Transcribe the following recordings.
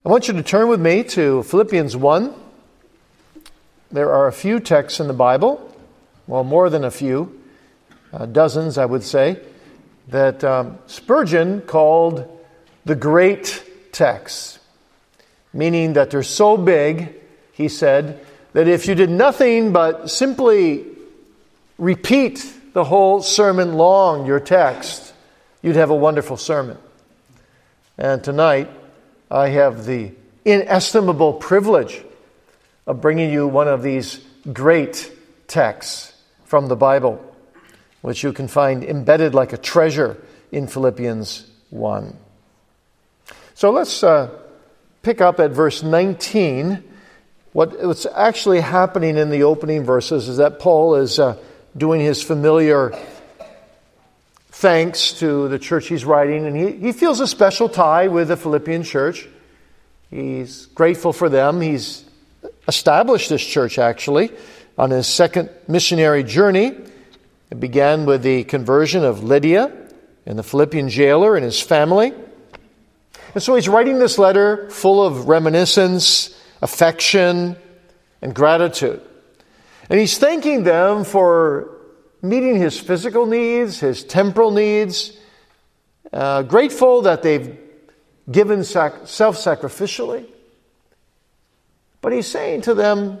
I want you to turn with me to Philippians 1. There are a few texts in the Bible, well, more than a few, dozens, I would say, that Spurgeon called the great texts, meaning that they're so big, he said, that if you did nothing but simply repeat the whole sermon long, your text, you'd have a wonderful sermon. And tonight, I have the inestimable privilege of bringing you one of these great texts from the Bible, which you can find embedded like a treasure in Philippians 1. So let's pick up at verse 19. What's actually happening in the opening verses is that Paul is doing his familiar thanks to the church he's writing, and he feels a special tie with the Philippian church. He's grateful for them. He's established this church, actually, on his second missionary journey. It began with the conversion of Lydia and the Philippian jailer and his family. And so he's writing this letter full of reminiscence, affection, and gratitude. And he's thanking them for meeting his physical needs, his temporal needs, grateful that they've given self-sacrificially. But he's saying to them,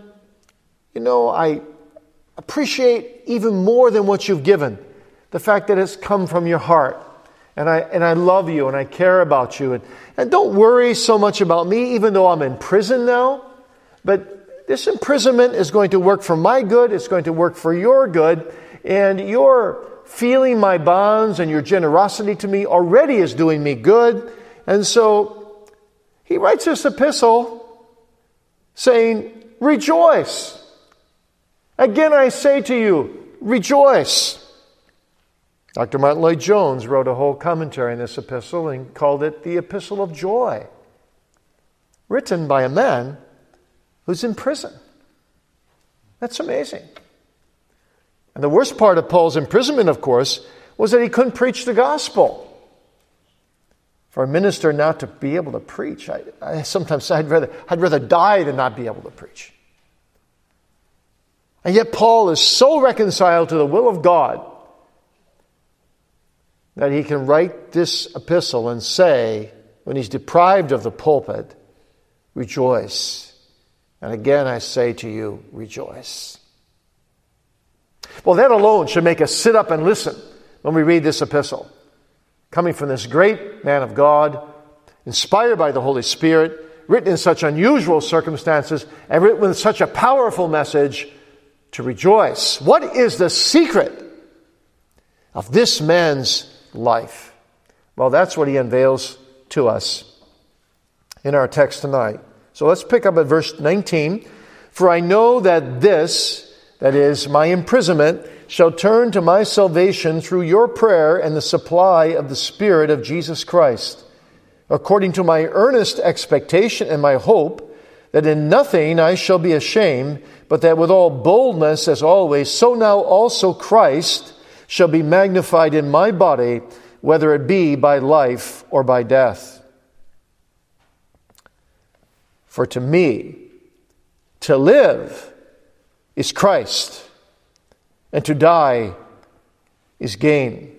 I appreciate even more than what you've given, the fact that it's come from your heart. And I love you and I care about you. And don't worry so much about me, even though I'm in prison now. But this imprisonment is going to work for my good. It's going to work for your good. And your feeling my bonds and your generosity to me already is doing me good. And so he writes this epistle saying, rejoice. Again, I say to you, rejoice. Dr. Martin Lloyd-Jones wrote a whole commentary on this epistle and called it the Epistle of Joy, written by a man who's in prison. That's amazing. And the worst part of Paul's imprisonment, of course, was that he couldn't preach the gospel. For a minister not to be able to preach, sometimes I'd rather die than not be able to preach. And yet Paul is so reconciled to the will of God that he can write this epistle and say, when he's deprived of the pulpit, rejoice. And again I say to you, rejoice. Well, that alone should make us sit up and listen when we read this epistle, coming from this great man of God, inspired by the Holy Spirit, written in such unusual circumstances, and written with such a powerful message to rejoice. What is the secret of this man's life? Well, that's what he unveils to us in our text tonight. So let's pick up at verse 19. For I know that this, that is, my imprisonment, shall turn to my salvation through your prayer and the supply of the Spirit of Jesus Christ, according to my earnest expectation and my hope, that in nothing I shall be ashamed, but that with all boldness, as always, so now also Christ shall be magnified in my body, whether it be by life or by death. For to me, to live is Christ, and to die is gain.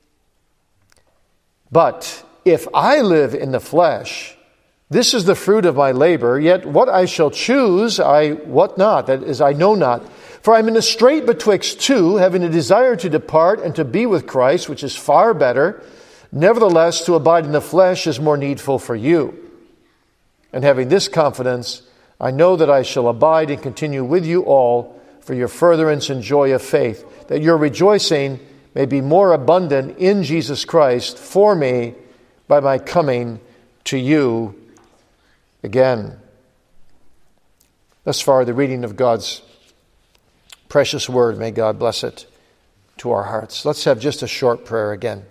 But if I live in the flesh, this is the fruit of my labor, yet what I shall choose, I wot not, that is, I know not. For I am in a strait betwixt two, having a desire to depart and to be with Christ, which is far better. Nevertheless, to abide in the flesh is more needful for you. And having this confidence, I know that I shall abide and continue with you all for your furtherance and joy of faith, that your rejoicing may be more abundant in Jesus Christ for me by my coming to you again. Thus far, the reading of God's precious word. May God bless it to our hearts. Let's have just a short prayer again.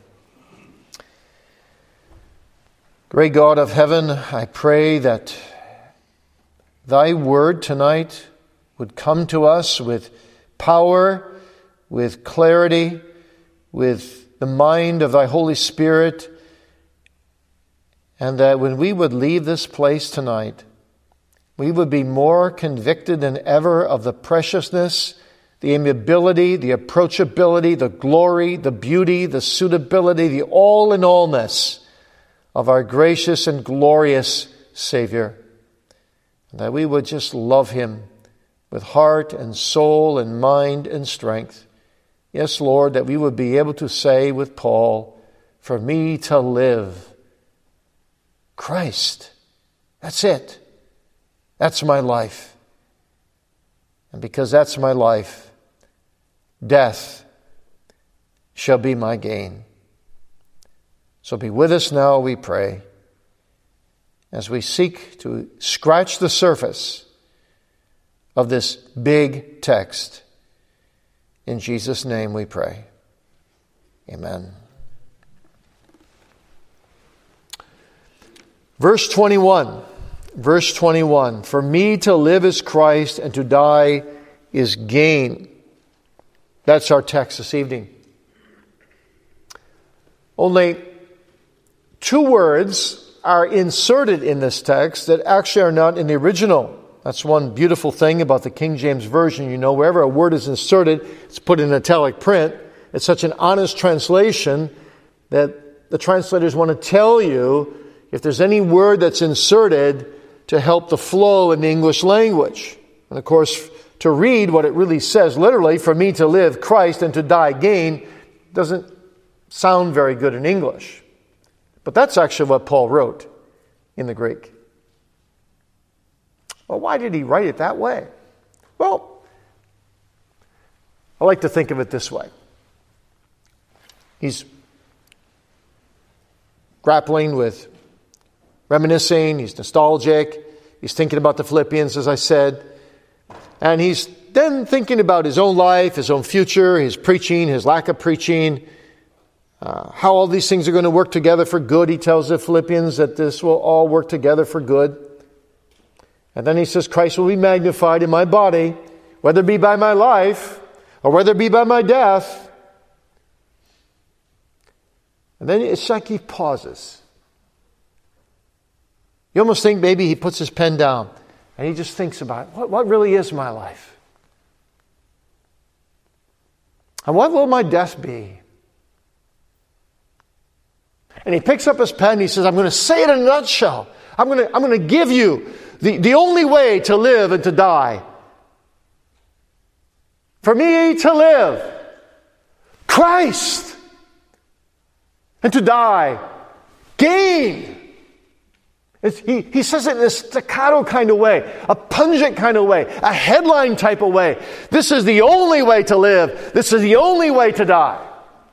Great God of heaven, I pray that thy word tonight would come to us with power, with clarity, with the mind of thy Holy Spirit, And that when we would leave this place tonight, we would be more convicted than ever of the preciousness, the amiability, the approachability, the glory, the beauty, the suitability, the all-in-allness of our gracious and glorious Savior. And that we would just love Him with heart and soul and mind and strength. Yes, Lord, that we would be able to say with Paul, for me to live, Christ. That's it. That's my life. And because that's my life, death shall be my gain. So be with us now, we pray, as we seek to scratch the surface of this big text. In Jesus' name we pray. Amen. Verse 21. Verse 21. For me to live is Christ, and to die is gain. That's our text this evening. Only two words are inserted in this text that actually are not in the original. That's one beautiful thing about the King James Version. You know, wherever a word is inserted, it's put in italic print. It's such an honest translation that the translators want to tell you if there's any word that's inserted to help the flow in the English language. And of course, to read what it really says, literally, for me to live Christ and to die gain, doesn't sound very good in English. But that's actually what Paul wrote in the Greek. Well, why did he write it that way? Well, I like to think of it this way. He's grappling with reminiscing, he's nostalgic, he's thinking about the Philippians, as I said, and he's then thinking about his own life, his own future, his preaching, his lack of preaching, how all these things are going to work together for good. He tells the Philippians that this will all work together for good. And then he says, Christ will be magnified in my body, whether it be by my life or whether it be by my death. And then it's like he pauses. You almost think maybe he puts his pen down and he just thinks about what really is my life? And what will my death be? And he picks up his pen and he says, I'm going to say it in a nutshell. I'm going to give you the only way to live and to die. For me to live, Christ. And to die, gain. He says it in a staccato kind of way, a pungent kind of way, a headline type of way. This is the only way to live. This is the only way to die.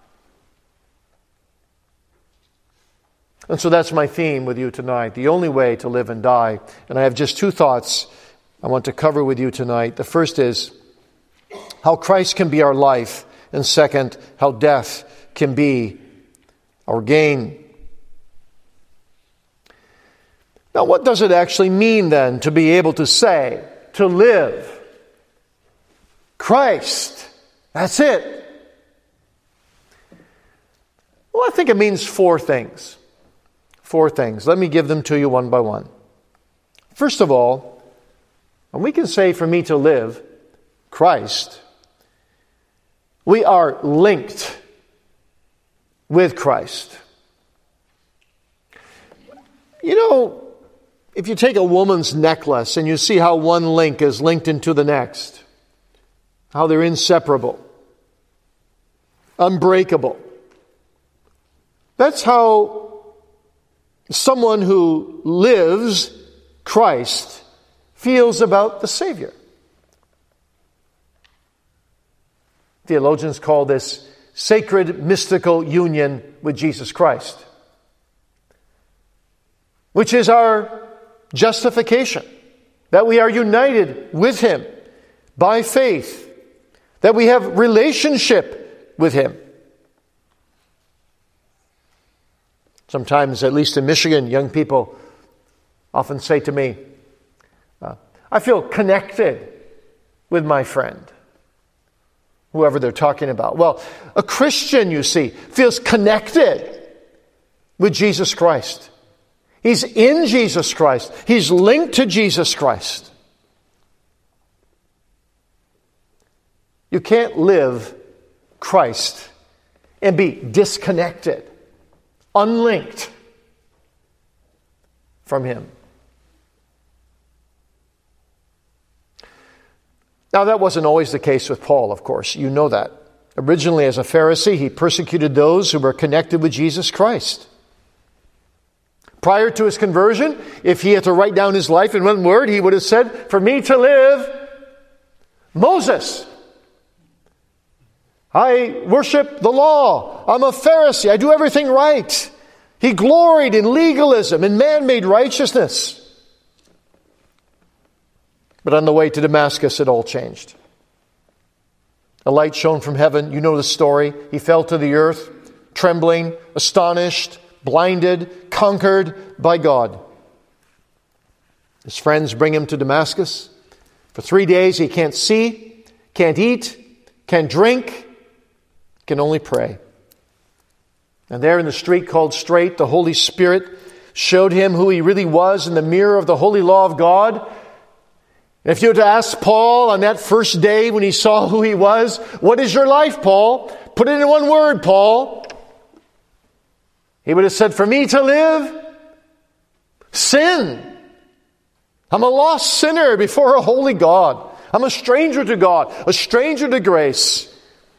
And so that's my theme with you tonight, the only way to live and die. And I have just two thoughts I want to cover with you tonight. The first is how Christ can be our life, and second, how death can be our gain. Now, what does it actually mean then to be able to say, to live? Christ. That's it. Well, I think it means four things. Four things. Let me give them to you one by one. First of all, when we can say, for me to live, Christ, we are linked with Christ. You know, if you take a woman's necklace and you see how one link is linked into the next, how they're inseparable, unbreakable. That's how someone who lives Christ feels about the Savior. Theologians call this sacred mystical union with Jesus Christ, which is our justification, that we are united with Him by faith, that we have relationship with Him. Sometimes, at least in Michigan, young people often say to me, I feel connected with my friend, whoever they're talking about. Well, a Christian, you see, feels connected with Jesus Christ. He's in Jesus Christ. He's linked to Jesus Christ. You can't live Christ and be disconnected, unlinked from Him. Now, that wasn't always the case with Paul, of course. You know that. Originally, as a Pharisee, he persecuted those who were connected with Jesus Christ. Prior to his conversion, if he had to write down his life in one word, he would have said, "For me to live, Moses. I worship the law. I'm a Pharisee. I do everything right." He gloried in legalism and man-made righteousness. But on the way to Damascus, it all changed. A light shone from heaven. You know the story. He fell to the earth, trembling, astonished, blinded, conquered by God. His friends bring him to Damascus. For 3 days he can't see, can't eat, can't drink, can only pray. And there in the street called Straight, the Holy Spirit showed him who he really was in the mirror of the holy law of God. And if you were to ask Paul on that first day when he saw who he was, "What is your life, Paul? Put it in one word, Paul." He would have said, "For me to live, sin. I'm a lost sinner before a holy God. I'm a stranger to God, a stranger to grace."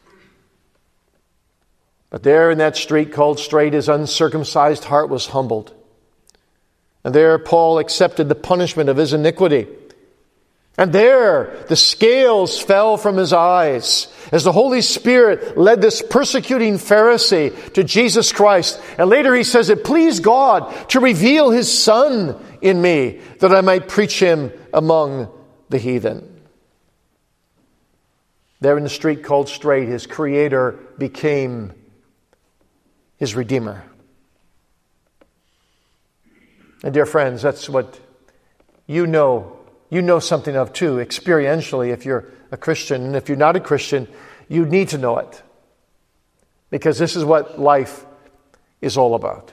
But there in that street called Straight, his uncircumcised heart was humbled. And there Paul accepted the punishment of his iniquity. And there the scales fell from his eyes as the Holy Spirit led this persecuting Pharisee to Jesus Christ. And later he says, "It pleased God to reveal His Son in me, that I might preach Him among the heathen." There in the street called Straight, his Creator became his Redeemer. And dear friends, that's what you know something of too, experientially, if you're a Christian. And if you're not a Christian, you need to know it. Because this is what life is all about.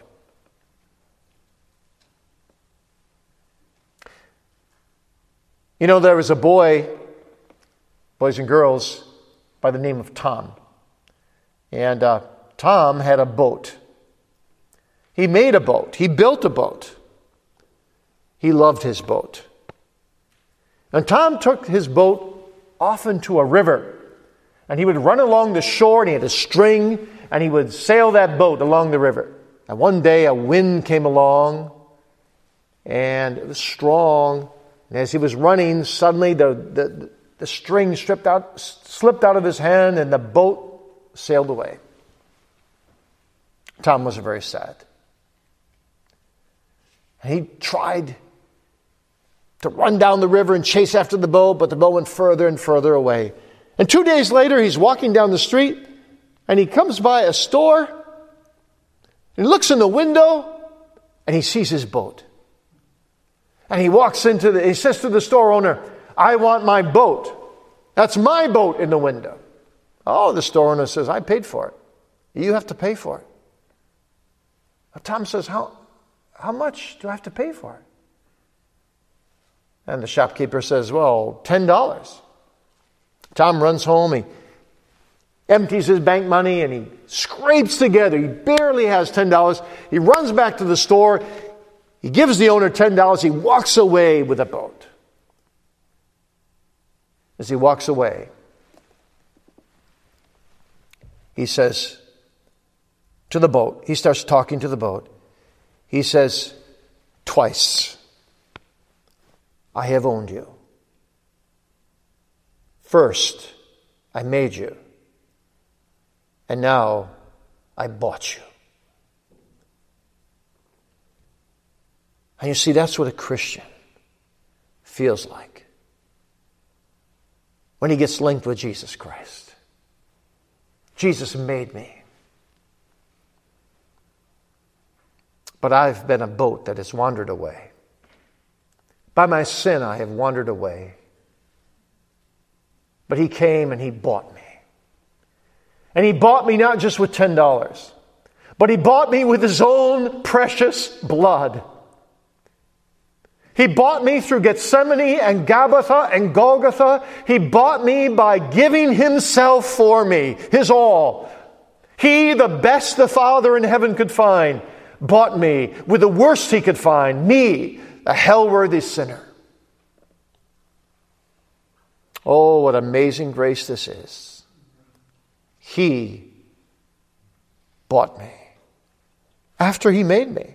You know, there was a boys and girls, by the name of Tom. And Tom had a boat. He made a boat. He built a boat. He loved his boat. And Tom took his boat often to a river. And he would run along the shore, and he had a string, and he would sail that boat along the river. And one day a wind came along, and it was strong. And as he was running, suddenly the string slipped out of his hand, and the boat sailed away. Tom was very sad. And he tried to run down the river and chase after the boat, but the boat went further and further away. And 2 days later, he's walking down the street, and he comes by a store, and he looks in the window, and he sees his boat. And he he says to the store owner, "I want my boat. That's my boat in the window." Oh, the store owner says, "I paid for it. You have to pay for it." Tom says, How much do I have to pay for it? And the shopkeeper says, "Well, $10. Tom runs home, he empties his bank money, and he scrapes together. He barely has $10. He runs back to the store. He gives the owner $10. He walks away with a boat. As he walks away, he says to the boat, he starts talking to the boat. He says, "Twice I have owned you. First, I made you. And now I bought you." And you see, that's what a Christian feels like when he gets linked with Jesus Christ. Jesus made me. But I've been a boat that has wandered away. By my sin, I have wandered away. But He came and He bought me. And He bought me not just with $10, but He bought me with His own precious blood. He bought me through Gethsemane and Gabbatha and Golgotha. He bought me by giving himself for me, his all. He, the best the Father in heaven could find, bought me with the worst he could find, me, a hell-worthy sinner. Oh, what amazing grace this is. He bought me after he made me.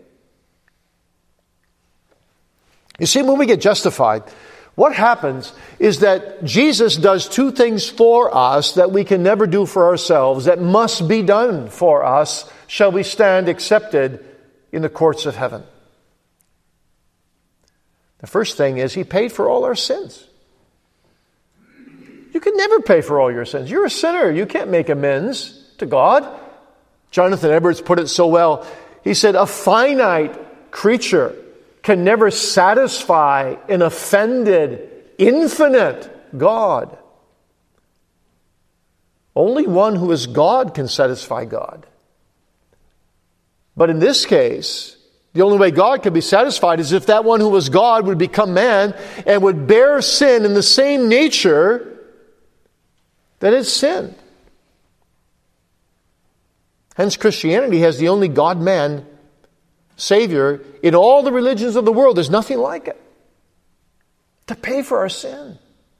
You see, when we get justified, what happens is that Jesus does two things for us that we can never do for ourselves, that must be done for us, shall we stand accepted in the courts of heaven. The first thing is he paid for all our sins. You can never pay for all your sins. You're a sinner. You can't make amends to God. Jonathan Edwards put it so well. He said, a finite creature can never satisfy an offended, infinite God. Only one who is God can satisfy God. But in this case, the only way God could be satisfied is if that one who was God would become man and would bear sin in the same nature that it sinned. Hence, Christianity has the only God-man Savior in all the religions of the world. There's nothing like it. To pay for our sin.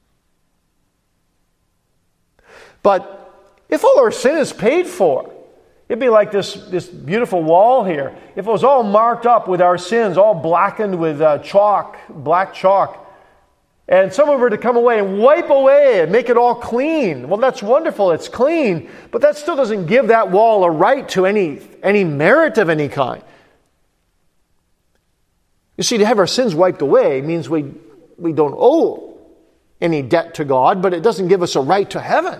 But if all our sin is paid for, it'd be like this beautiful wall here. If it was all marked up with our sins, all blackened with black chalk, and someone were to come away and wipe away and make it all clean, well, that's wonderful, it's clean, but that still doesn't give that wall a right to any merit of any kind. You see, to have our sins wiped away means we don't owe any debt to God, but it doesn't give us a right to heaven.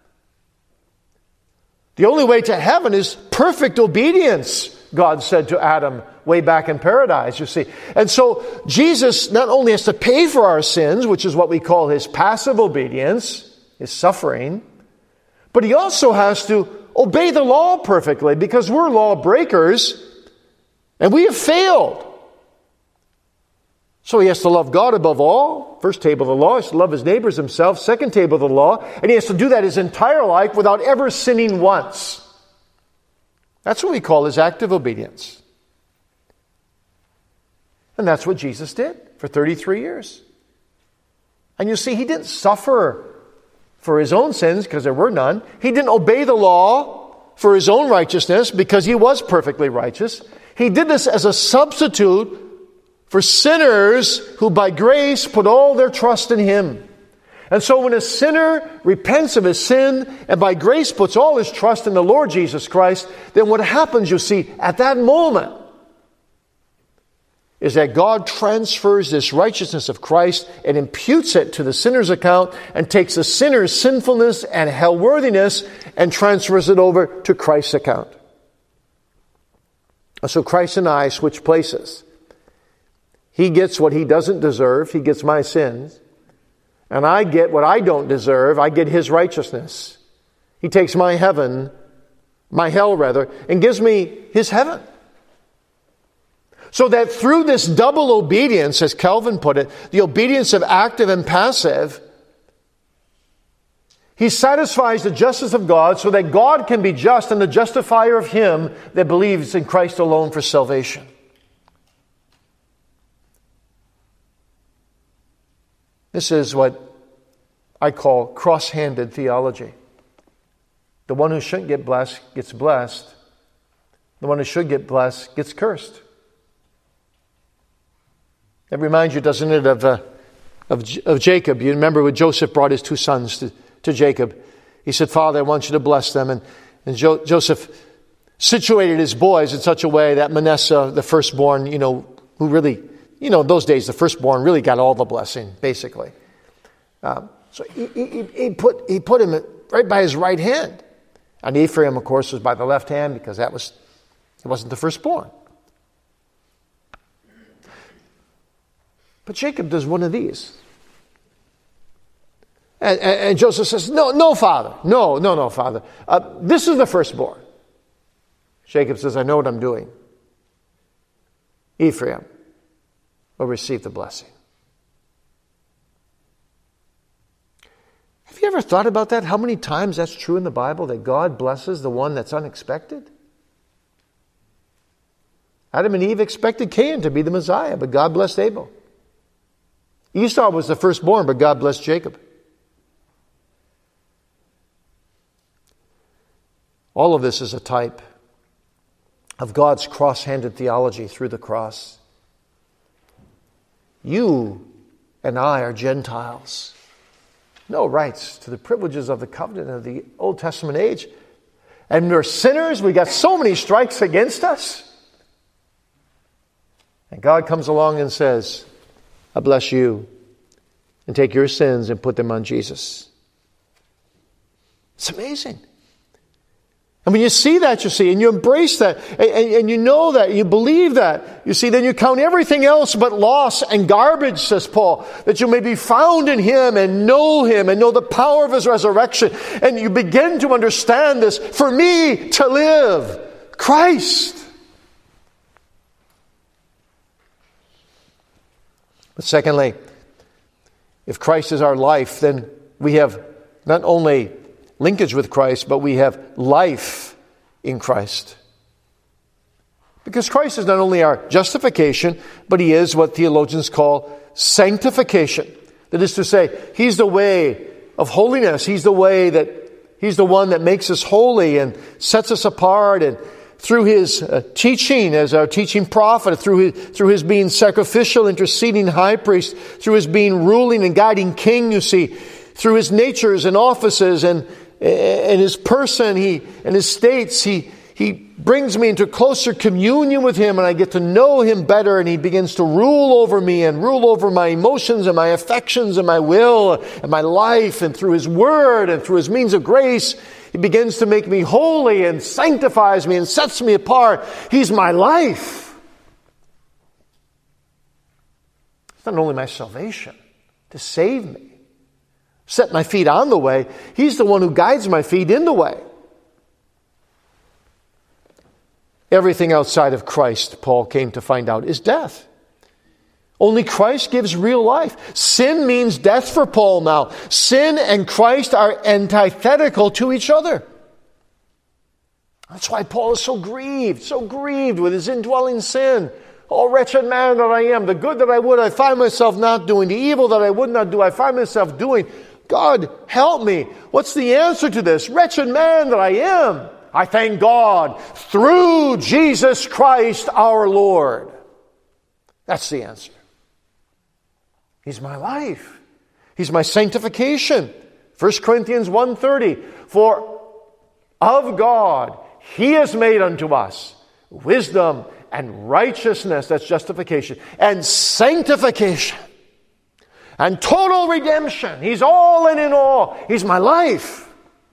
The only way to heaven is perfect obedience, God said to Adam way back in paradise, you see. And so Jesus not only has to pay for our sins, which is what we call his passive obedience, his suffering, but he also has to obey the law perfectly because we're lawbreakers and we have failed. So he has to love God above all. First table of the law. He has to love his neighbors himself. Second table of the law. And he has to do that his entire life without ever sinning once. That's what we call his active obedience. And that's what Jesus did for 33 years. And you see, he didn't suffer for his own sins because there were none. He didn't obey the law for his own righteousness because he was perfectly righteous. He did this as a substitute for sinners who by grace put all their trust in him. And so when a sinner repents of his sin and by grace puts all his trust in the Lord Jesus Christ, then what happens, you see, at that moment is that God transfers this righteousness of Christ and imputes it to the sinner's account and takes the sinner's sinfulness and hellworthiness and transfers it over to Christ's account. And so Christ and I switch places. He gets what he doesn't deserve. He gets my sins. And I get what I don't deserve. I get his righteousness. He takes my heaven, my hell rather, and gives me his heaven. So that through this double obedience, as Calvin put it, the obedience of active and passive, he satisfies the justice of God so that God can be just and the justifier of him that believes in Christ alone for salvation. This is what I call cross-handed theology. The one who shouldn't get blessed gets blessed. The one who should get blessed gets cursed. That reminds you, doesn't it, of Jacob? You remember when Joseph brought his two sons to Jacob. He said, Father, I want you to bless them. And Joseph situated his boys in such a way that Manasseh, the firstborn, who really... in those days, the firstborn really got all the blessing, basically. So he put him right by his right hand. And Ephraim, of course, was by the left hand because it wasn't the firstborn. But Jacob does one of these. And Joseph says, no, Father. No, Father. This is the firstborn. Jacob says, I know what I'm doing. Ephraim, will receive the blessing. Have you ever thought about that? How many times that's true in the Bible, that God blesses the one that's unexpected? Adam and Eve expected Cain to be the Messiah, but God blessed Abel. Esau was the firstborn, but God blessed Jacob. All of this is a type of God's cross-handed theology through the cross. You and I are Gentiles. No rights to the privileges of the covenant of the Old Testament age. And we're sinners. We got so many strikes against us. And God comes along and says, I bless you, and take your sins and put them on Jesus. It's amazing. And when you see that, you see, and you embrace that, and you know that, you believe that, you see, then you count everything else but loss and garbage, says Paul, that you may be found in Him and know the power of His resurrection. And you begin to understand this. For me to live, Christ. But secondly, if Christ is our life, then we have not only linkage with Christ, but we have life in Christ. Because Christ is not only our justification, but He is what theologians call sanctification. That is to say, He's the way of holiness. He's the one that makes us holy and sets us apart. And through His teaching as our teaching prophet, through His being sacrificial, interceding high priest, through His being ruling and guiding king, you see, through His natures and offices and His person, and His states, He brings me into closer communion with Him, and I get to know Him better, and He begins to rule over me and rule over my emotions and my affections and my will and my life, and through His Word and through His means of grace, He begins to make me holy and sanctifies me and sets me apart. He's my life. It's not only my salvation to save me, set my feet on the way. He's the one who guides my feet in the way. Everything outside of Christ, Paul came to find out, is death. Only Christ gives real life. Sin means death for Paul now. Sin and Christ are antithetical to each other. That's why Paul is so grieved with his indwelling sin. Oh, wretched man that I am, the good that I would, I find myself not doing. The evil that I would not do, I find myself doing. God, help me. What's the answer to this? Wretched man that I am. I thank God through Jesus Christ our Lord. That's the answer. He's my life. He's my sanctification. 1 Corinthians 1:30. For of God He has made unto us wisdom and righteousness, that's justification, and sanctification, and total redemption. He's all in all. He's my life.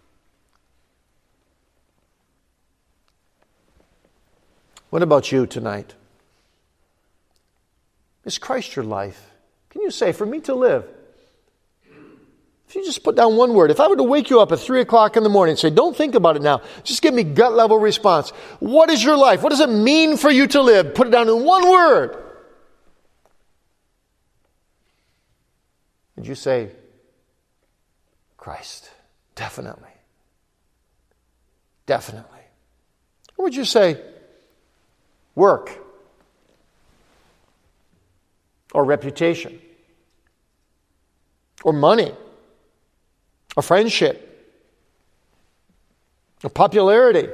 What about you tonight? Is Christ your life? Can you say, for me to live? If you just put down one word, if I were to wake you up at 3 o'clock in the morning and say, don't think about it now, just give me gut level response. What is your life? What does it mean for you to live? Put it down in one word. Would you say, Christ? Definitely. Definitely. Or would you say, work? Or reputation? Or money? Or friendship? Or popularity?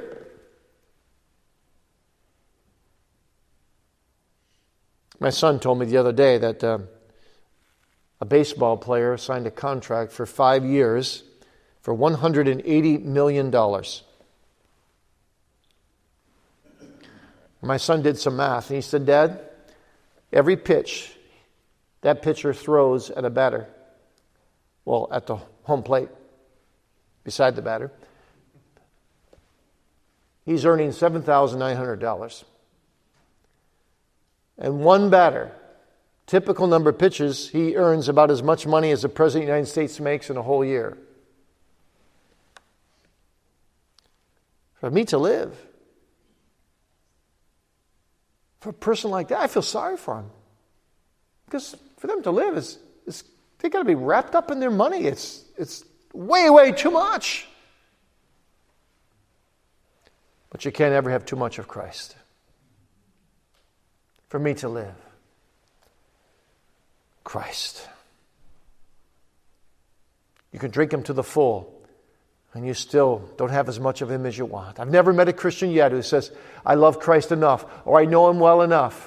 My son told me the other day that a baseball player signed a contract for 5 years for $180 million. My son did some math, and he said, Dad, every pitch that pitcher throws at a batter, well, at the home plate, beside the batter, he's earning $7,900. And one batter, typical number of pitches, he earns about as much money as the President of the United States makes in a whole year. For me to live, for a person like that, I feel sorry for him. Because for them to live, they got to be wrapped up in their money. It's way, way too much. But you can't ever have too much of Christ. For me to live, Christ. You can drink Him to the full, and you still don't have as much of Him as you want. I've never met a Christian yet who says, I love Christ enough, or I know Him well enough.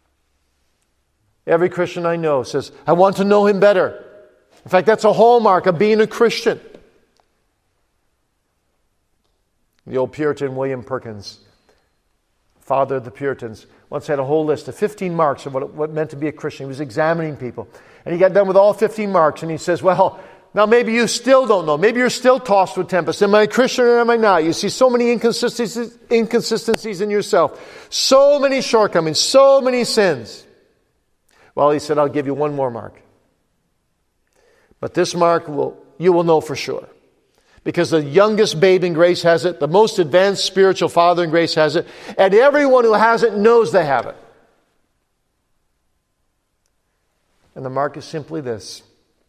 Every Christian I know says, I want to know Him better. In fact, that's a hallmark of being a Christian. The old Puritan William Perkins, father of the Puritans, once had a whole list of 15 marks of what it meant to be a Christian. He was examining people. And he got done with all 15 marks, and he says, well, now maybe you still don't know. Maybe you're still tossed with tempest. Am I a Christian or am I not? You see so many inconsistencies in yourself. So many shortcomings. So many sins. Well, he said, I'll give you one more mark. But this mark you will know for sure. Because the youngest babe in grace has it. The most advanced spiritual father in grace has it. And everyone who has it knows they have it. And the mark is simply this.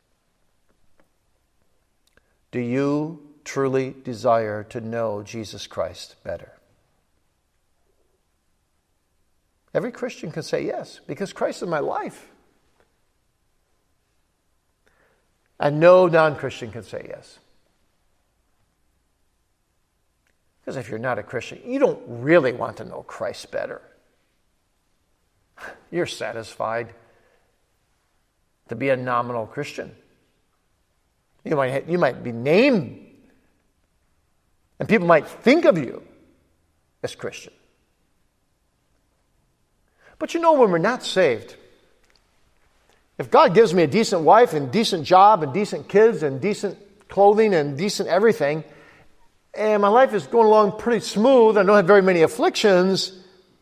Do you truly desire to know Jesus Christ better? Every Christian can say yes, because Christ is my life. And no non-Christian can say yes. Because if you're not a Christian, you don't really want to know Christ better. You're satisfied to be a nominal Christian. You might be named, and people might think of you as Christian. But when we're not saved, if God gives me a decent wife and decent job and decent kids and decent clothing and decent everything, and my life is going along pretty smooth, I don't have very many afflictions,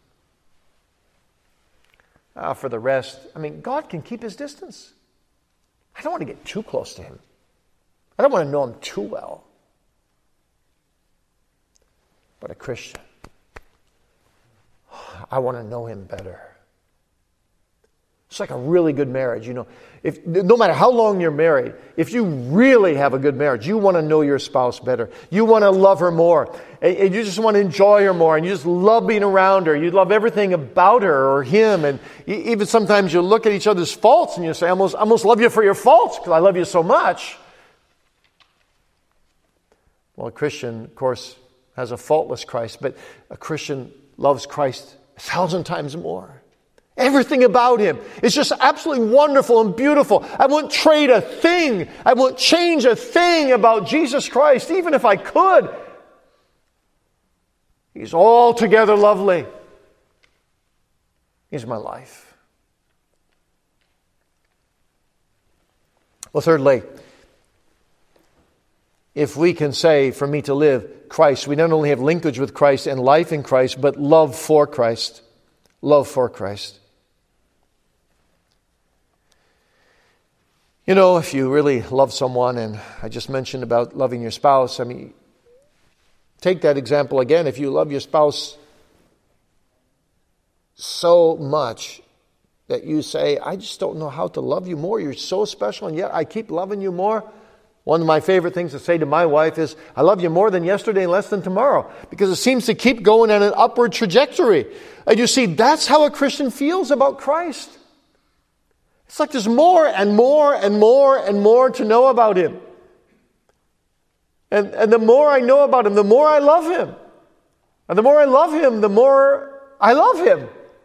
for the rest, God can keep His distance. I don't want to get too close to Him. I don't want to know Him too well. But a Christian, I want to know Him better. It's like a really good marriage. No matter how long you're married, if you really have a good marriage, you want to know your spouse better. You want to love her more. And you just want to enjoy her more. And you just love being around her. You love everything about her or him. And even sometimes you look at each other's faults and you say, I almost love you for your faults because I love you so much. Well, a Christian, of course, has a faultless Christ. But a Christian loves Christ 1,000 times more. Everything about Him is just absolutely wonderful and beautiful. I wouldn't trade a thing. I wouldn't change a thing about Jesus Christ, even if I could. He's altogether lovely. He's my life. Well, thirdly, if we can say, for me to live, Christ, we not only have linkage with Christ and life in Christ, but love for Christ. Love for Christ. If you really love someone, and I just mentioned about loving your spouse, take that example again. If you love your spouse so much that you say, I just don't know how to love you more. You're so special, and yet I keep loving you more. One of my favorite things to say to my wife is, I love you more than yesterday and less than tomorrow, because it seems to keep going on an upward trajectory. And you see, that's how a Christian feels about Christ. It's like there's more and more and more and more to know about Him. And the more I know about Him, the more I love Him. And the more I love Him, the more I love Him.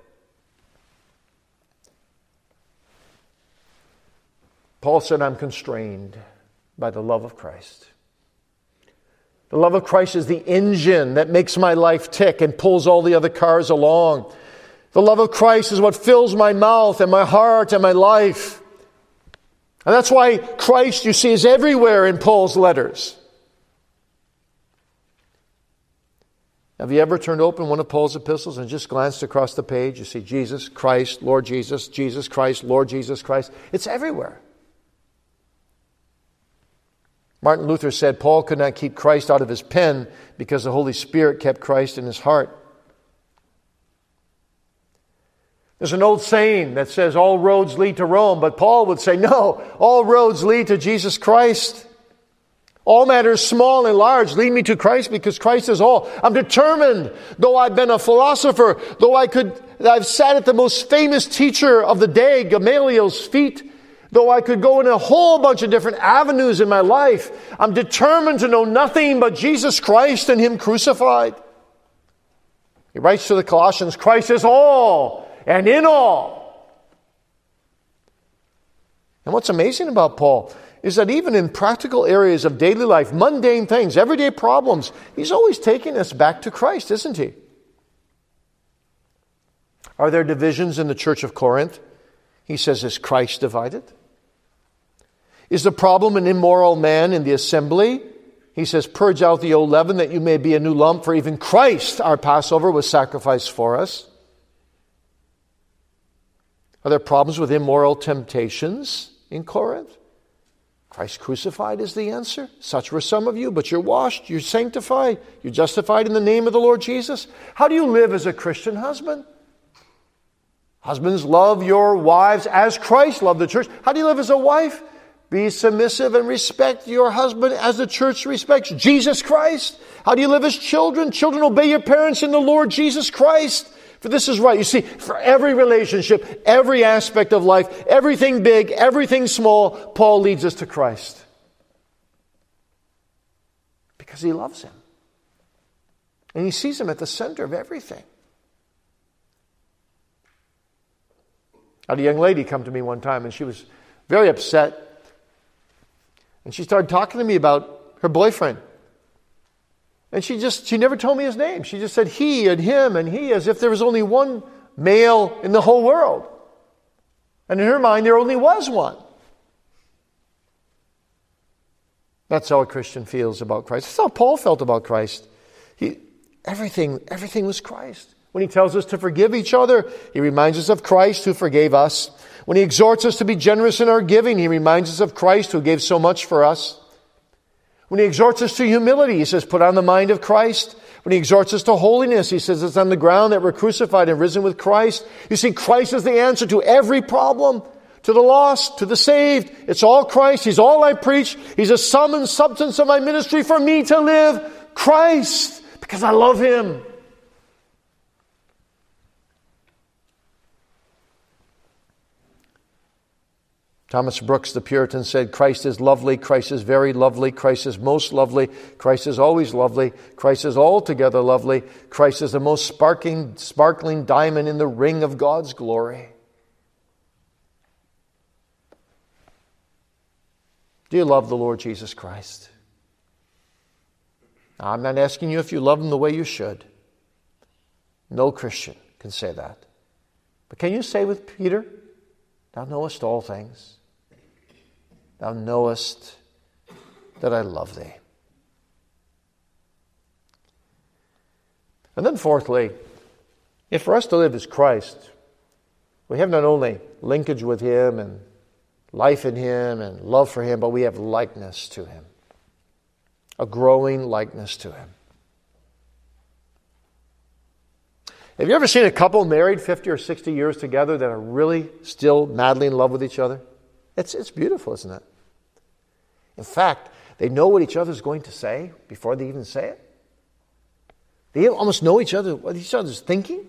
Paul said, I'm constrained by the love of Christ. The love of Christ is the engine that makes my life tick and pulls all the other cars along. The love of Christ is what fills my mouth and my heart and my life. And that's why Christ, you see, is everywhere in Paul's letters. Have you ever turned open one of Paul's epistles and just glanced across the page? You see Jesus, Christ, Lord Jesus, Jesus Christ, Lord Jesus Christ. It's everywhere. Martin Luther said Paul could not keep Christ out of his pen because the Holy Spirit kept Christ in his heart. There's an old saying that says all roads lead to Rome, but Paul would say, no, all roads lead to Jesus Christ. All matters small and large lead me to Christ because Christ is all. I'm determined, though I've been a philosopher, though I've sat at the most famous teacher of the day, Gamaliel's feet, though I could go in a whole bunch of different avenues in my life, I'm determined to know nothing but Jesus Christ and Him crucified. He writes to the Colossians, Christ is all and in all. And what's amazing about Paul is that even in practical areas of daily life, mundane things, everyday problems, he's always taking us back to Christ, isn't he? Are there divisions in the church of Corinth? He says, is Christ divided? Is the problem an immoral man in the assembly? He says, purge out the old leaven that you may be a new lump, for even Christ, our Passover, was sacrificed for us. Are there problems with immoral temptations in Corinth? Christ crucified is the answer. Such were some of you, but you're washed, you're sanctified, you're justified in the name of the Lord Jesus. How do you live as a Christian husband? Husbands, love your wives as Christ loved the church. How do you live as a wife? Be submissive and respect your husband as the church respects Jesus Christ. How do you live as children? Children, obey your parents in the Lord Jesus Christ. For this is right. You see, for every relationship, every aspect of life, everything big, everything small, Paul leads us to Christ. Because he loves Him. And he sees Him at the center of everything. I had a young lady come to me one time and she was very upset. And she started talking to me about her boyfriend. And she never told me his name. She just said he and him and he, as if there was only one male in the whole world. And in her mind, there only was one. That's how a Christian feels about Christ. That's how Paul felt about Christ. Everything was Christ. When he tells us to forgive each other, he reminds us of Christ who forgave us. When he exhorts us to be generous in our giving, he reminds us of Christ who gave so much for us. When he exhorts us to humility, he says, put on the mind of Christ. When he exhorts us to holiness, he says, it's on the ground that we're crucified and risen with Christ. You see, Christ is the answer to every problem, to the lost, to the saved. It's all Christ. He's all I preach. He's the sum and substance of my ministry for me to live. Christ, because I love Him. Thomas Brooks, the Puritan, said, Christ is lovely, Christ is very lovely, Christ is most lovely, Christ is always lovely, Christ is altogether lovely, Christ is the most sparkling diamond in the ring of God's glory. Do you love the Lord Jesus Christ? Now, I'm not asking you if you love Him the way you should. No Christian can say that. But can you say with Peter, Thou knowest all things. Thou knowest that I love Thee. And then fourthly, if for us to live as Christ, we have not only linkage with Him and life in Him and love for Him, but we have likeness to Him. A growing likeness to Him. Have you ever seen a couple married 50 or 60 years together that are really still madly in love with each other? It's beautiful, isn't it? In fact, they know what each other is going to say before they even say it. They almost know what each other's thinking.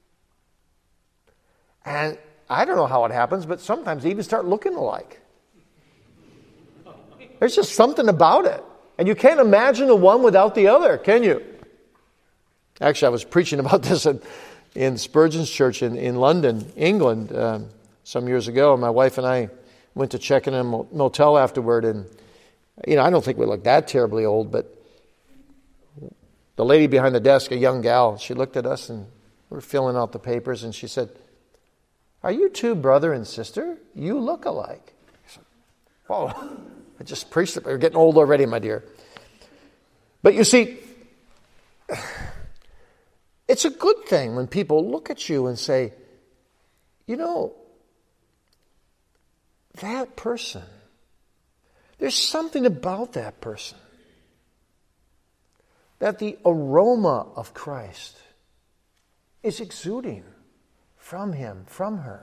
And I don't know how it happens, but sometimes they even start looking alike. There's just something about it. And you can't imagine the one without the other, can you? Actually, I was preaching about this in Spurgeon's church in London, England, some years ago. My wife and I went to check in a motel afterward, and I don't think we looked that terribly old, but the lady behind the desk, a young gal, she looked at us and we were filling out the papers, and she said, "Are you two brother and sister? You look alike." I said, "Whoa, I just preached it. We're getting old already, my dear." But you see, it's a good thing when people look at you and say, that person, there's something about that person that the aroma of Christ is exuding from him, from her.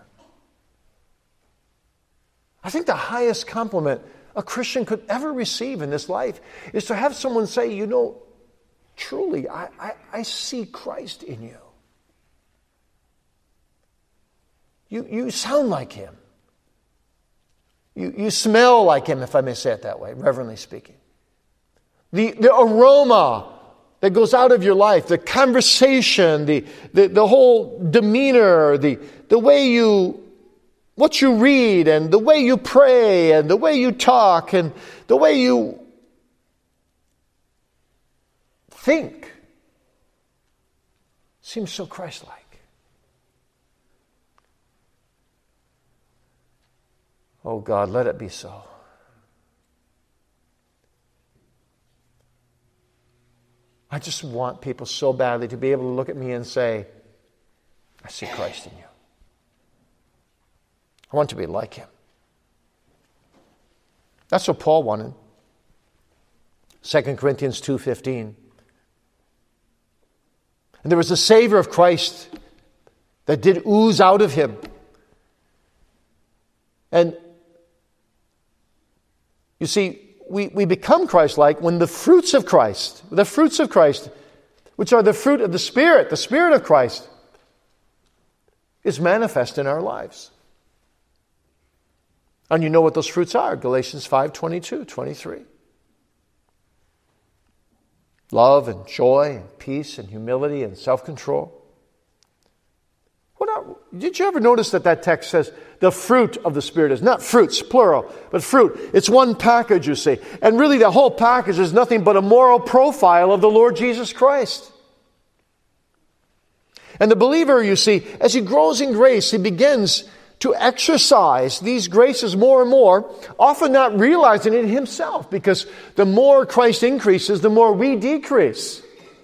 I think the highest compliment a Christian could ever receive in this life is to have someone say, you know, truly, I see Christ in you. You sound like him. You smell like him, if I may say it that way, reverently speaking. The aroma that goes out of your life, the conversation, the whole demeanor, the way what you read and the way you pray and the way you talk and the way you think seems so Christ-like. Oh God, let it be so. I just want people so badly to be able to look at me and say, I see Christ in you. I want to be like him. That's what Paul wanted. 2 Corinthians 2:15. And there was a savor of Christ that did ooze out of him. And you see, we become Christ-like when the fruits of Christ, which are the fruit of the Spirit of Christ, is manifest in our lives. And you know what those fruits are. Galatians 5:22, 23. Love and joy and peace and humility and self-control. Did you ever notice that text says the fruit of the Spirit is not fruits, plural, but fruit. It's one package, you see. And really the whole package is nothing but a moral profile of the Lord Jesus Christ. And the believer, you see, as he grows in grace, he begins to exercise these graces more and more, often not realizing it himself, because the more Christ increases, the more we decrease.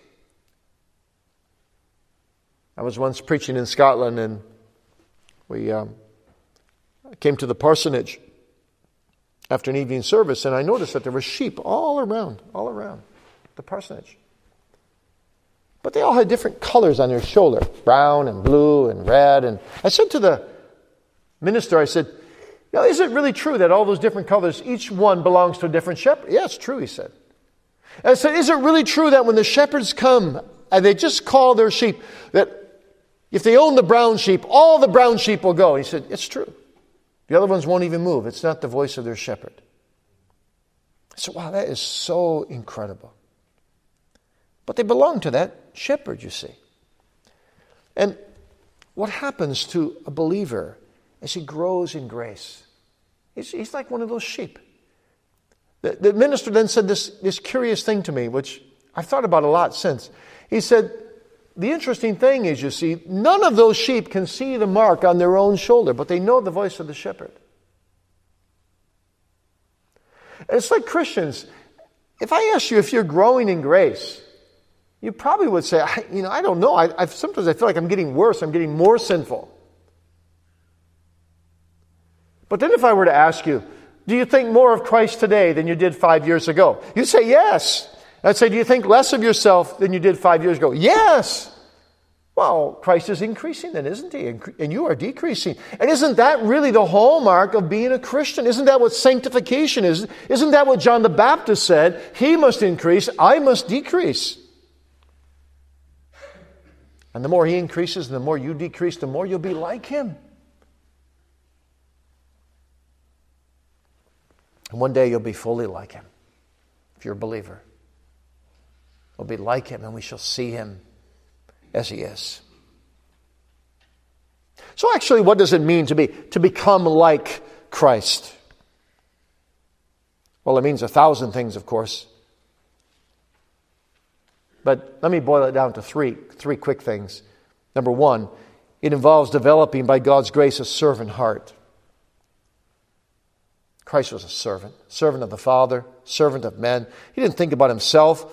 I was once preaching in Scotland, and we came to the parsonage after an evening service, and I noticed that there were sheep all around the parsonage. But they all had different colors on their shoulder, brown and blue and red. And I said to the minister, I said, now, is it really true that all those different colors, each one belongs to a different shepherd? Yeah, it's true, he said. And I said, is it really true that when the shepherds come and they just call their sheep, that if they own the brown sheep, all the brown sheep will go? He said, it's true. The other ones won't even move. It's not the voice of their shepherd. I said, wow, that is so incredible. But they belong to that shepherd, you see. And what happens to a believer as he grows in grace? He's like one of those sheep. The minister then said this curious thing to me, which I've thought about a lot since. He said, the interesting thing is, you see, none of those sheep can see the mark on their own shoulder, but they know the voice of the shepherd. And it's like Christians. If I ask you if you're growing in grace, you probably would say, I don't know. Sometimes I feel like I'm getting worse. I'm getting more sinful. But then if I were to ask you, do you think more of Christ today than you did 5 years ago? You'd say yes. I'd say, do you think less of yourself than you did 5 years ago? Yes. Well, Christ is increasing then, isn't he? And you are decreasing. And isn't that really the hallmark of being a Christian? Isn't that what sanctification is? Isn't that what John the Baptist said? He must increase, I must decrease. And the more he increases, the more you decrease, the more you'll be like him. And one day you'll be fully like him, if you're a believer. We'll be like him, and we shall see him as he is. So actually, what does it mean to become like Christ? Well, it means 1,000 things, of course. But let me boil it down to three quick things. Number one, it involves developing by God's grace a servant heart. Christ was a servant of the Father, servant of men. He didn't think about himself.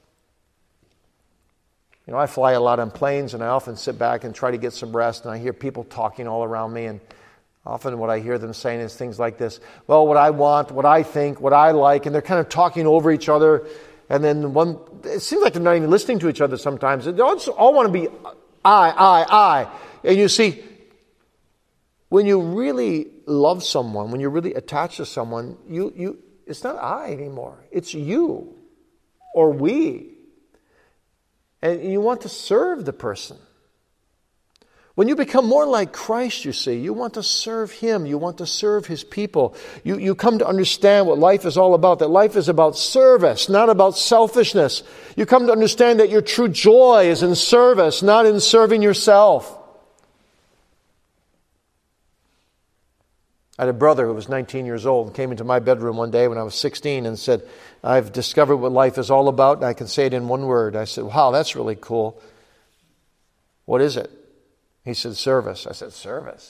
You know, I fly a lot on planes, and I often sit back and try to get some rest, and I hear people talking all around me, and often what I hear them saying is things like this: well, what I want, what I think, what I like, and they're kind of talking over each other, and then it seems like they're not even listening to each other sometimes. They all want to be I. And you see, when you really love someone, when you're really attached to someone, it's not I anymore. It's you or we. And you want to serve the person. When you become more like Christ, you see, you want to serve Him. You want to serve His people. You come to understand what life is all about, that life is about service, not about selfishness. You come to understand that your true joy is in service, not in serving yourself. I had a brother who was 19 years old and came into my bedroom one day when I was 16 and said, I've discovered what life is all about, and I can say it in one word. I said, wow, that's really cool. What is it? He said, service. I said, service?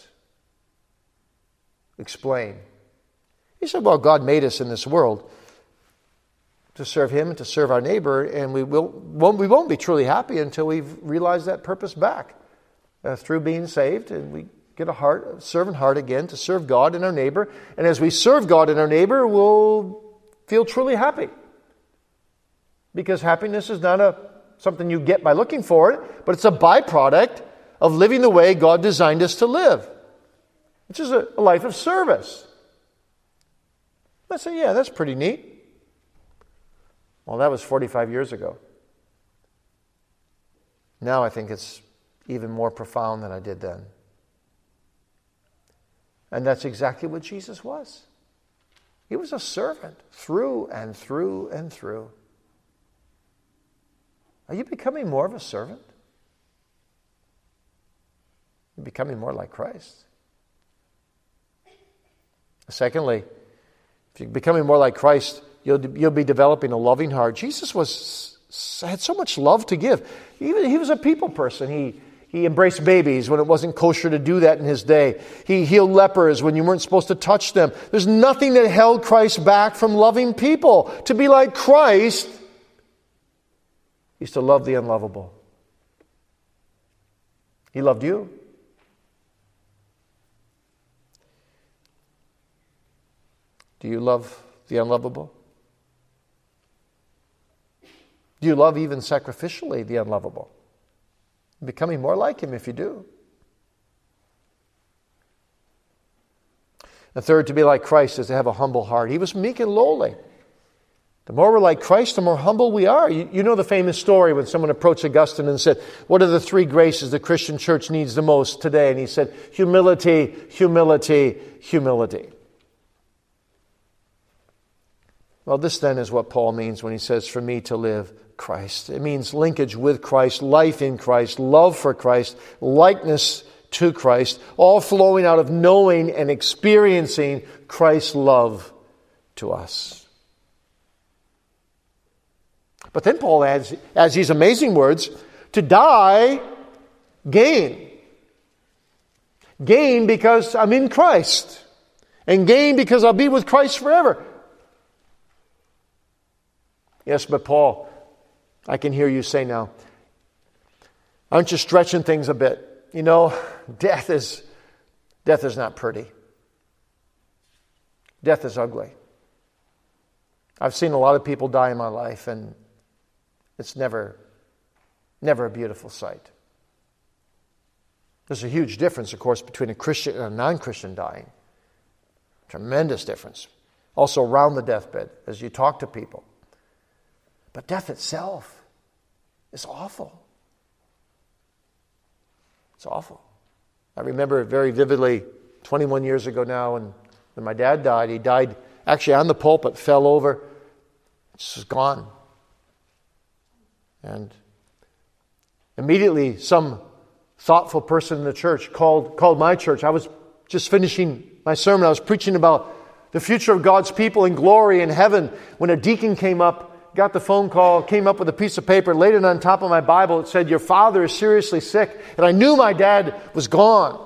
Explain. He said, well, God made us in this world to serve Him and to serve our neighbor, and we won't be truly happy until we've realized that purpose back through being saved, and we get a servant heart again to serve God and our neighbor. And as we serve God and our neighbor, we'll feel truly happy. Because happiness is not something you get by looking for it, but it's a byproduct of living the way God designed us to live, which is a life of service. I say, yeah, that's pretty neat. Well, that was 45 years ago. Now I think it's even more profound than I did then. And that's exactly what Jesus was. He was a servant through and through and through. Are you becoming more of a servant? You're becoming more like Christ. Secondly, if you're becoming more like Christ, you'll be developing a loving heart. Jesus had so much love to give. He was a people person. He embraced babies when it wasn't kosher to do that in His day. He healed lepers when you weren't supposed to touch them. There's nothing that held Christ back from loving people. To be like Christ is to love the unlovable. He loved you. Do you love the unlovable? Do you love even sacrificially the unlovable? You're becoming more like Him if you do. The third, to be like Christ, is to have a humble heart. He was meek and lowly. The more we're like Christ, the more humble we are. You know the famous story when someone approached Augustine and said, what are the three graces the Christian church needs the most today? And he said, humility, humility, humility. Well, this then is what Paul means when he says, for me to live, Christ. It means linkage with Christ, life in Christ, love for Christ, likeness to Christ, all flowing out of knowing and experiencing Christ's love to us. But then Paul adds these amazing words, to die, gain. Gain because I'm in Christ. And gain because I'll be with Christ forever. Yes, but Paul, I can hear you say now, aren't you stretching things a bit? You know, death is not pretty. Death is ugly. I've seen a lot of people die in my life, and it's never a beautiful sight. There's a huge difference, of course, between a Christian and a non-Christian dying. Tremendous difference. Also around the deathbed, as you talk to people. But death itself is awful. It's awful. I remember very vividly 21 years ago now when my dad died. He died actually on the pulpit, fell over, just gone. And immediately some thoughtful person in the church called my church. I was just finishing my sermon. I was preaching about the future of God's people in glory in heaven when a deacon came up, got the phone call, came up with a piece of paper, laid it on top of my Bible. It said, your father is seriously sick. And I knew my dad was gone.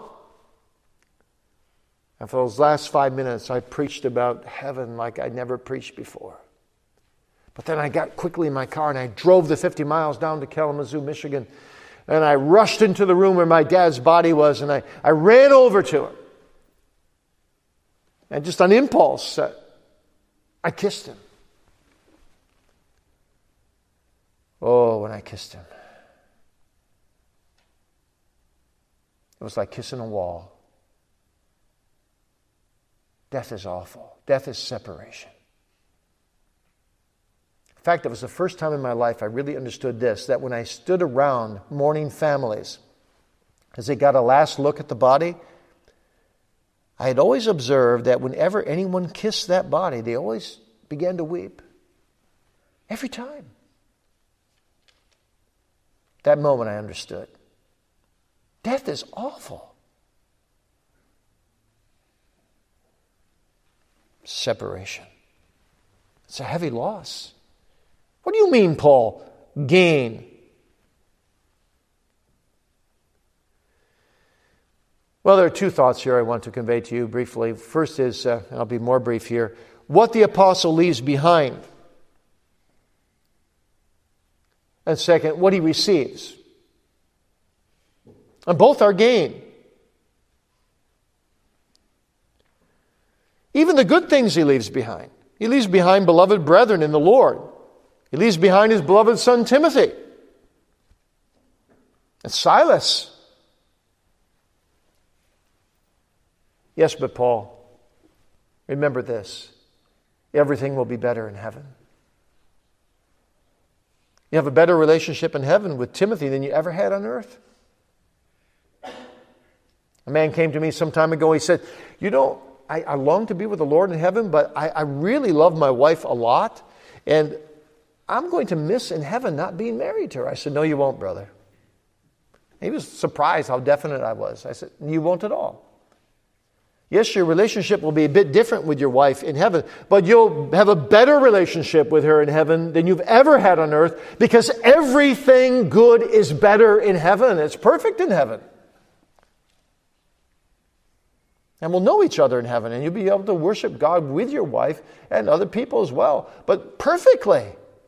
And for those last 5 minutes, I preached about heaven like I never preached before. But then I got quickly in my car and I drove the 50 miles down to Kalamazoo, Michigan. And I rushed into the room where my dad's body was, and I ran over to him. And just on impulse, I kissed him. Oh, when I kissed him, it was like kissing a wall. Death is awful. Death is separation. In fact, it was the first time in my life I really understood this, that when I stood around mourning families, as they got a last look at the body, I had always observed that whenever anyone kissed that body, they always began to weep. Every time. That moment I understood. Death is awful. Separation. It's a heavy loss. What do you mean, Paul? Gain. Well, there are two thoughts here I want to convey to you briefly. First is, and I'll be more brief here, what the apostle leaves behind. And second, what he receives. And both are gain. Even the good things he leaves behind. He leaves behind beloved brethren in the Lord. He leaves behind his beloved son Timothy. And Silas. Yes, but Paul, remember this. Everything will be better in heaven. You have a better relationship in heaven with Timothy than you ever had on earth. A man came to me some time ago. He said, I long to be with the Lord in heaven, but I really love my wife a lot, and I'm going to miss in heaven not being married to her. I said, no, you won't, brother. He was surprised how definite I was. I said, you won't at all. Yes, your relationship will be a bit different with your wife in heaven, but you'll have a better relationship with her in heaven than you've ever had on earth, because everything good is better in heaven. It's perfect in heaven. And we'll know each other in heaven, and you'll be able to worship God with your wife and other people as well, but perfectly.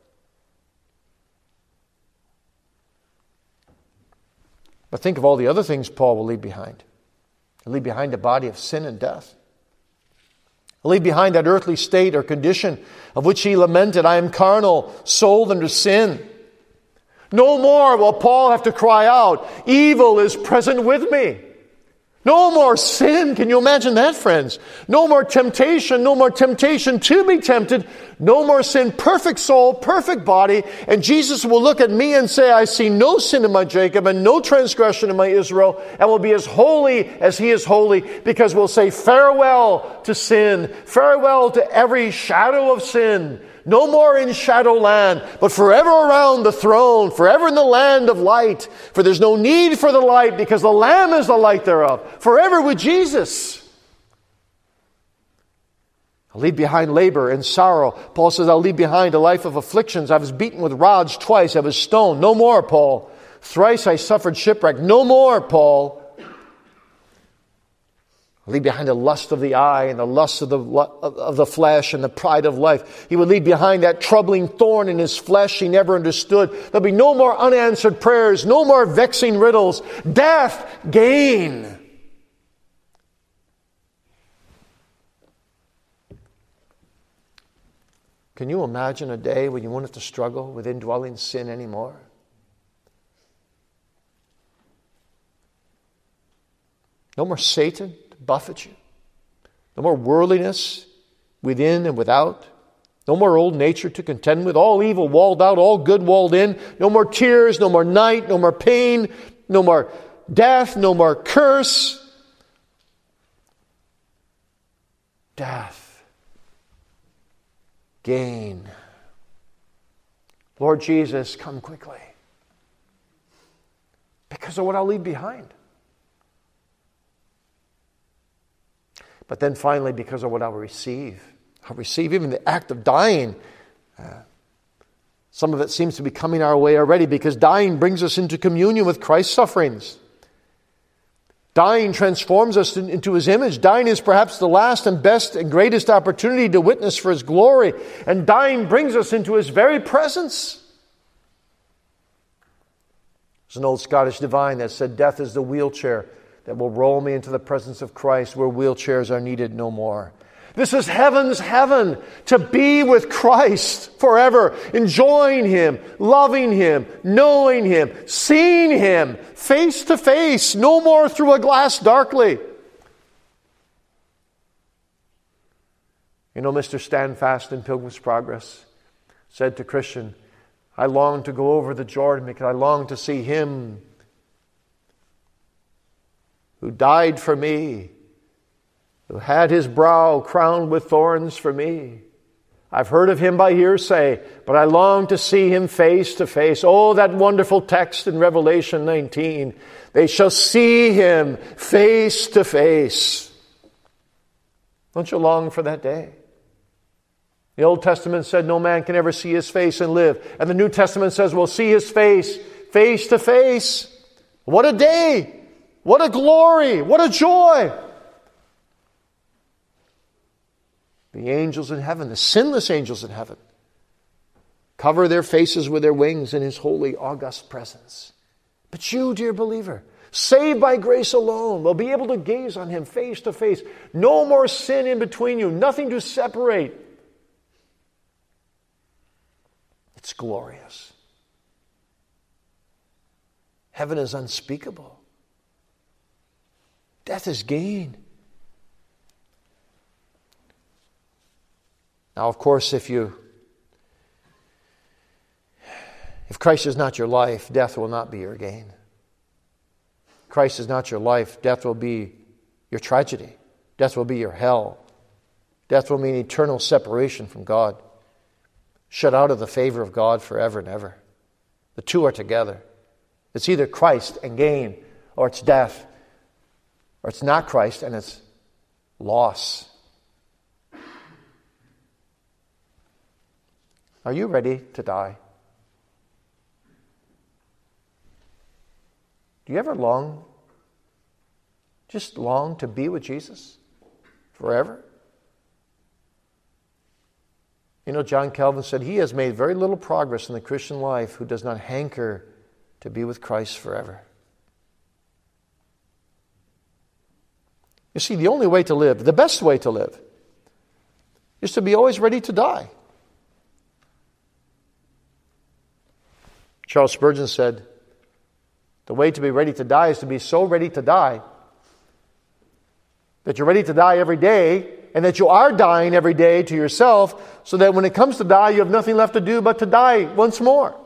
But think of all the other things Paul will leave behind. He'll leave behind a body of sin and death. He'll leave behind that earthly state or condition of which he lamented, I am carnal, sold under sin. No more will Paul have to cry out, evil is present with me. No more sin. Can you imagine that, friends? No more temptation to be tempted. No more sin. Perfect soul, perfect body. And Jesus will look at me and say, I see no sin in my Jacob and no transgression in my Israel, and will be as holy as he is holy, because we'll say farewell to sin, farewell to every shadow of sin. No more in shadow land, but forever around the throne, forever in the land of light. For there's no need for the light, because the Lamb is the light thereof. Forever with Jesus. I'll leave behind labor and sorrow. Paul says, I'll leave behind a life of afflictions. I was beaten with rods twice. I was stoned. No more, Paul. Thrice I suffered shipwreck. No more, Paul. Leave behind the lust of the eye and the lust of the flesh and the pride of life. He would leave behind that troubling thorn in his flesh he never understood. There'll be no more unanswered prayers, no more vexing riddles. Death, gain. Can you imagine a day when you won't have to struggle with indwelling sin anymore? No more Satan to buffet you. No more worldliness within and without. No more old nature to contend with. All evil walled out, all good walled in. No more tears, no more night, no more pain, no more death, no more curse. Death. Gain. Lord Jesus, come quickly. Because of what I'll leave behind. But then finally, because of what I'll receive. I'll receive even the act of dying. Some of it seems to be coming our way already, because dying brings us into communion with Christ's sufferings. Dying transforms us into His image. Dying is perhaps the last and best and greatest opportunity to witness for His glory. And dying brings us into His very presence. There's an old Scottish divine that said, death is the wheelchair that will roll me into the presence of Christ, where wheelchairs are needed no more. This is heaven's heaven, to be with Christ forever, enjoying Him, loving Him, knowing Him, seeing Him face to face, no more through a glass darkly. You know, Mr. Standfast in Pilgrim's Progress said to Christian, I long to go over the Jordan because I long to see Him who died for me, who had His brow crowned with thorns for me. I've heard of Him by hearsay, but I long to see Him face to face. Oh, that wonderful text in Revelation 19. They shall see Him face to face. Don't you long for that day? The Old Testament said no man can ever see His face and live. And the New Testament says we'll see His face, face to face. What a day! What a glory! What a joy! The angels in heaven, the sinless angels in heaven, cover their faces with their wings in His holy, august presence. But you, dear believer, saved by grace alone, will be able to gaze on Him face to face. No more sin in between you, nothing to separate. It's glorious. Heaven is unspeakable. Death is gain. Now, of course, if Christ is not your life, death will not be your gain. Christ is not your life, death will be your tragedy. Death will be your hell. Death will mean eternal separation from God. Shut out of the favor of God forever and ever. The two are together. It's either Christ and gain, or it's death. Or it's not Christ and it's loss. Are you ready to die? Do you ever just long to be with Jesus forever? You know, John Calvin said he has made very little progress in the Christian life who does not hanker to be with Christ forever. You see, the only way to live, the best way to live, is to be always ready to die. Charles Spurgeon said, the way to be ready to die is to be so ready to die that you're ready to die every day, and that you are dying every day to yourself, so that when it comes to die, you have nothing left to do but to die once more.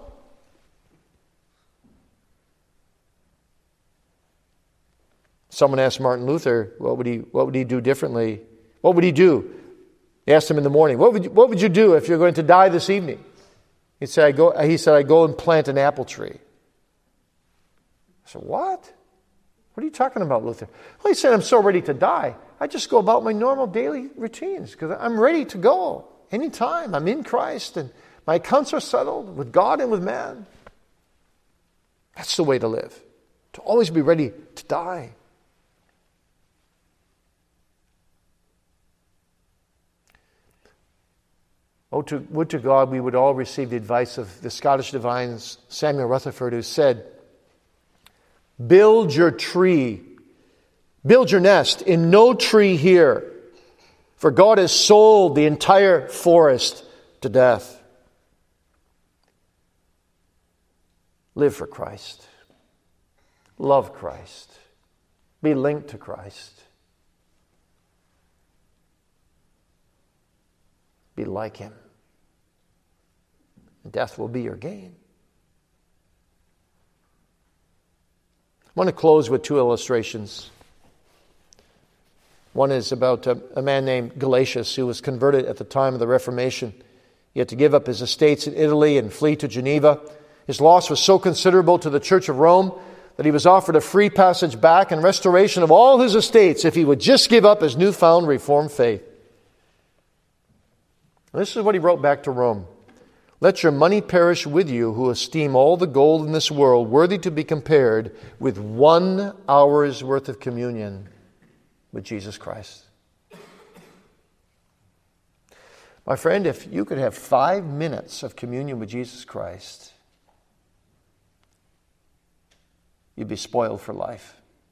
Someone asked Martin Luther, what would he do differently? What would he do? They asked him in the morning, what would you do if you're going to die this evening? He said, I go and plant an apple tree. I said, what? What are you talking about, Luther? Well, he said, I'm so ready to die. I just go about my normal daily routines because I'm ready to go anytime. I'm in Christ and my accounts are settled with God and with man. That's the way to live. To always be ready to die. Would to God we would all receive the advice of the Scottish divine Samuel Rutherford, who said, build your nest in no tree here, for God has sold the entire forest to death. Live for Christ. Love Christ. Be linked to Christ. Be like Him. Death will be your gain. I want to close with two illustrations. One is about a man named Gelasius who was converted at the time of the Reformation. He had to give up his estates in Italy and flee to Geneva. His loss was so considerable to the Church of Rome that he was offered a free passage back and restoration of all his estates if he would just give up his newfound Reformed faith. And this is what he wrote back to Rome. Let your money perish with you who esteem all the gold in this world worthy to be compared with 1 hour's worth of communion with Jesus Christ. My friend, if you could have 5 minutes of communion with Jesus Christ, you'd be spoiled for life.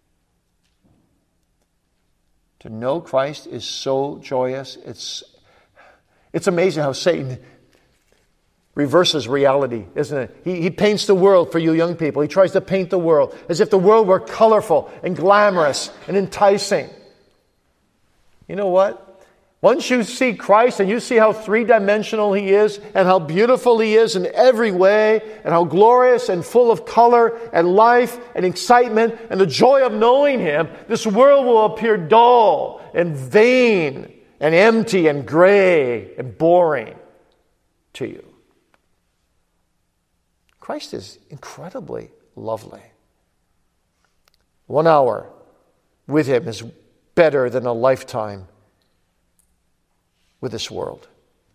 To know Christ is so joyous. It's amazing how Satan reverses reality, isn't it? He paints the world for you young people. He tries to paint the world as if the world were colorful and glamorous and enticing. You know what? Once you see Christ and you see how three-dimensional He is and how beautiful He is in every way and how glorious and full of color and life and excitement and the joy of knowing Him, this world will appear dull and vain and empty and gray and boring to you. Christ is incredibly lovely. 1 hour with Him is better than a lifetime with this world.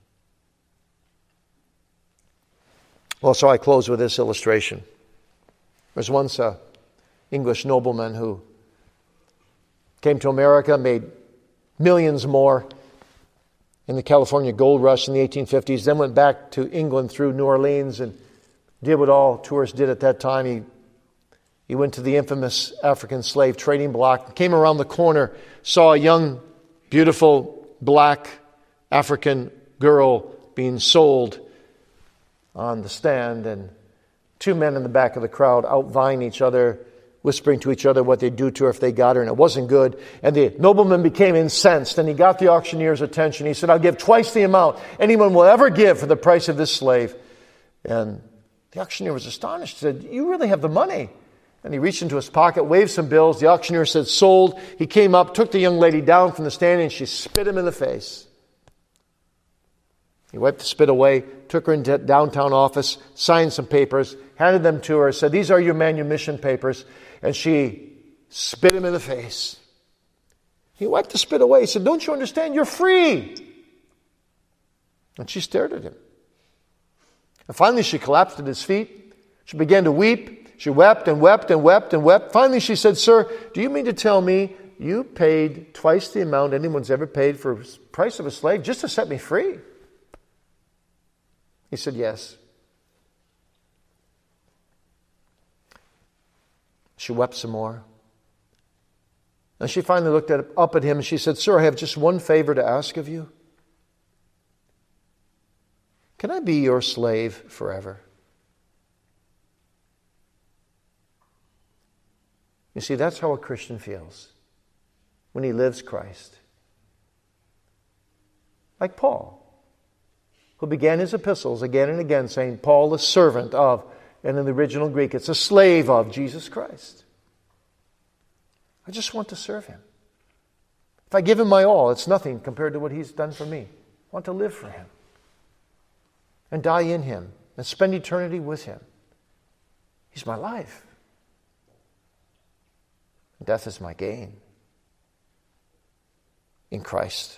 Well, so I close with this illustration. There was once an English nobleman who came to America, made millions more in the California gold rush in the 1850s, then went back to England through New Orleans and did what all tourists did at that time. He went to the infamous African slave trading block, came around the corner, saw a young, beautiful, black African girl being sold on the stand, and two men in the back of the crowd outvying each other, whispering to each other what they'd do to her if they got her, and it wasn't good. And the nobleman became incensed, and he got the auctioneer's attention. He said, "I'll give twice the amount anyone will ever give for the price of this slave." And the auctioneer was astonished. He said, "You really have the money?" And he reached into his pocket, waved some bills. The auctioneer said, "Sold." He came up, took the young lady down from the stand, and she spit him in the face. He wiped the spit away, took her into downtown office, signed some papers, handed them to her, said, "These are your manumission papers." And she spit him in the face. He wiped the spit away. He said, "Don't you understand? You're free." And she stared at him. And finally she collapsed at his feet. She began to weep. She wept and wept and wept and wept. Finally she said, "Sir, do you mean to tell me you paid twice the amount anyone's ever paid for the price of a slave just to set me free?" He said, "Yes." She wept some more. And she finally looked up at him and she said, "Sir, I have just one favor to ask of you. Can I be your slave forever?" You see, that's how a Christian feels when he lives Christ. Like Paul, who began his epistles again and again saying, Paul, a servant of, and in the original Greek, it's a slave of Jesus Christ. I just want to serve Him. If I give Him my all, it's nothing compared to what He's done for me. I want to live for Him and die in Him and spend eternity with Him. He's my life. Death is my gain in Christ.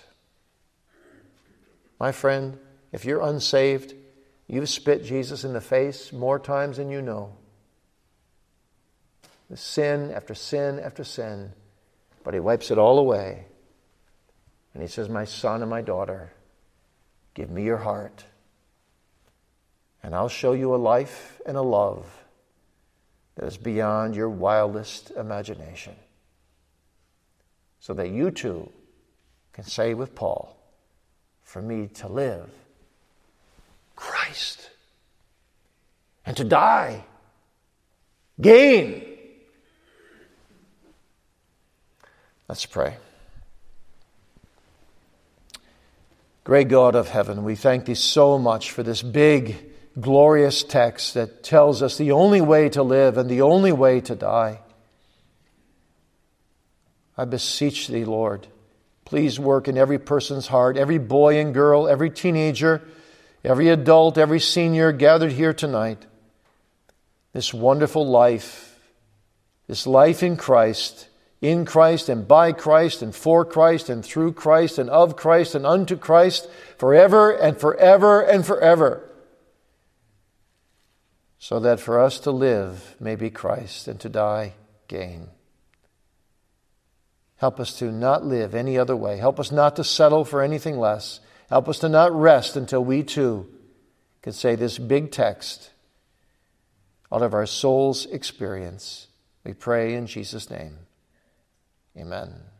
My friend, if you're unsaved, you've spit Jesus in the face more times than you know. There's sin after sin after sin, but He wipes it all away. And He says, "My son and my daughter, give me your heart, and I'll show you a life and a love that is beyond your wildest imagination, so that you too can say with Paul, for me to live, Christ, and to die, gain." Let's pray. Great God of heaven, we thank Thee so much for this big, glorious text that tells us the only way to live and the only way to die. I beseech Thee, Lord, please work in every person's heart, every boy and girl, every teenager, every adult, every senior gathered here tonight. This wonderful life, this life in Christ and by Christ and for Christ and through Christ and of Christ and unto Christ, forever and forever and forever. So that for us to live may be Christ and to die gain. Help us to not live any other way. Help us not to settle for anything less. Help us to not rest until we too can say this big text out of our soul's experience. We pray in Jesus' name. Amen.